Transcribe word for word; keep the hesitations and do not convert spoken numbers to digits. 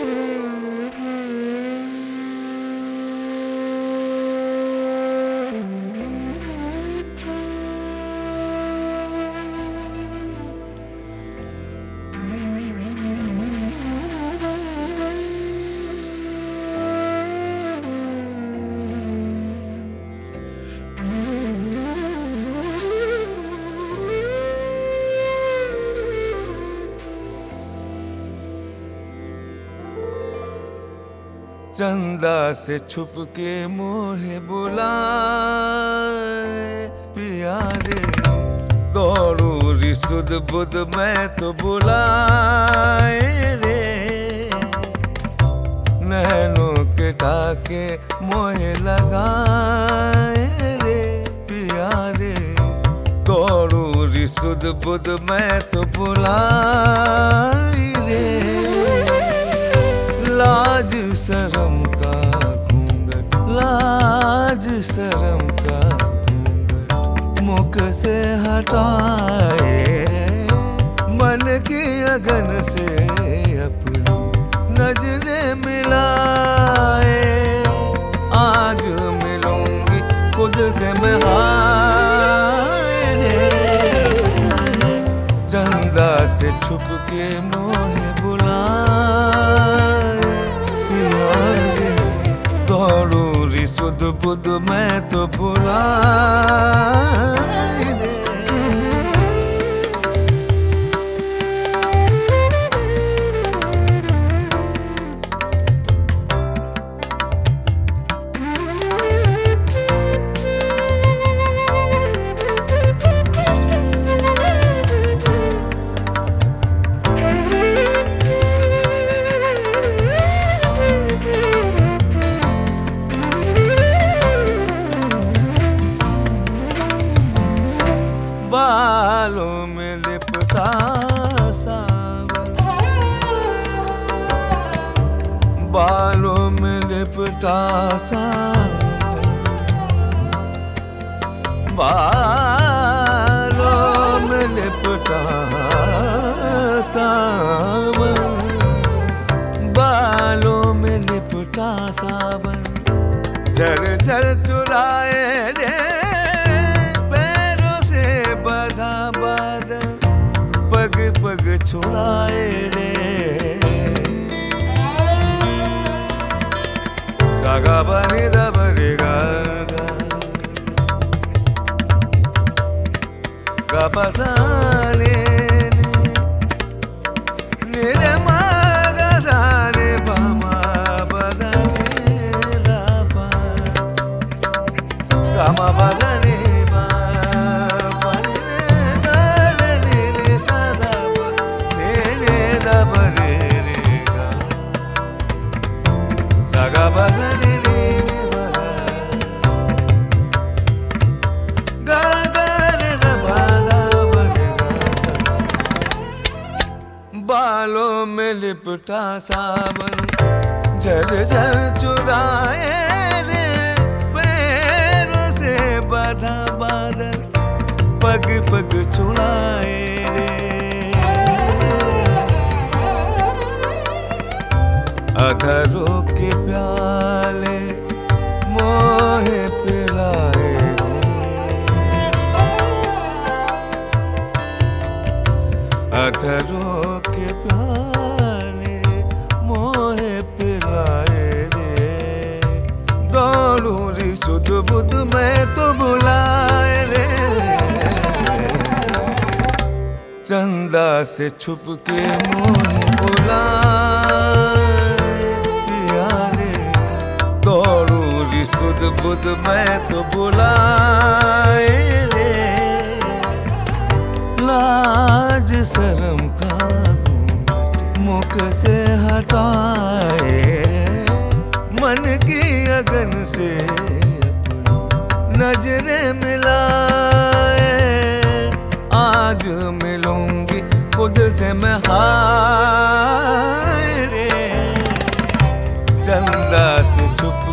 चंदा से छुप के मोहे बुलाए पिया रे, दौड़ू री सुध बुध मैं तो बुलाए रे। नैनों के टाके मोहे लगाए रे पिया रे, दौड़ू री सुध बुध मैं तो बुलाए रे। लाज शरम का घूंघट, लाज शरम का घूंघट मुख से हटाए, मन की अगन से अपनी नजरें मिलाए। आज मिलूंगी खुद से मैं हाय रे, चंदा से छुप के मोहे बुलाए रे, दौड़ू री सुध बुध मैं तो बुलाए रे। बालों में लिपटा सावन, बालों में लिपटा सावन, बालों में लिपटा सावन, बालों में लिपटा सावन, झर झर चुराए रे पग पग छुड़ाए रे। सागा बनी दबरे गा गा पसाने नीरे मागा साने पामा बदने दापा गामा बदने बालों में लिपटा सावन, झर झर चुराए रे पैरों से बाधा बादल, पग पग छुड़ाए रे। अधरों के प्याले मोहे पिलाए रे, अधरों के प्याले मोहे पिलाए रे, दौड़ू री सुध बुध मैं तो बुलाए रे। चंदा से छुप के मोहे बुलाए पिया रे, दौड़ू री सुध बुध मैं तो बुलाए रे। लाज शरम का मुख से हटाए, मन की अगन से नजरें मिलाए। आज मिलूंगी खुद से मैं हाय रे, चंदा से छुप